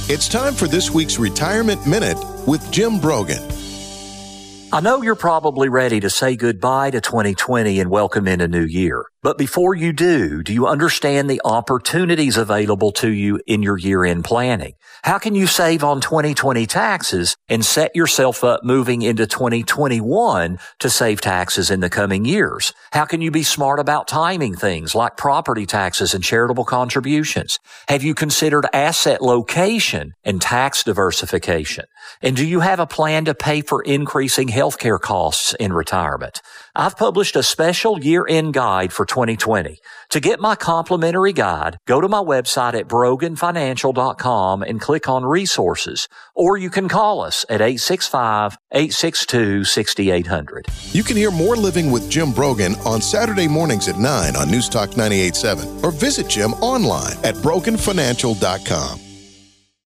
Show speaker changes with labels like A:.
A: It's time for this week's Retirement Minute with Jim Brogan.
B: I know you're probably ready to say goodbye to 2020 and welcome in a new year. But before you do you understand the opportunities available to you in your year-end planning? How can you save on 2020 taxes and set yourself up moving into 2021 to save taxes in the coming years? How can you be smart about timing things like property taxes and charitable contributions? Have you considered asset location and tax diversification? And do you have a plan to pay for increasing healthcare costs in retirement? I've published a special year-end guide for 2020. To get my complimentary guide, go to my website at broganfinancial.com and click on resources, or you can call us at 865-862-6800.
A: You can hear more Living with Jim Brogan on Saturday mornings at 9 on News Talk 98.7, or visit Jim online at broganfinancial.com.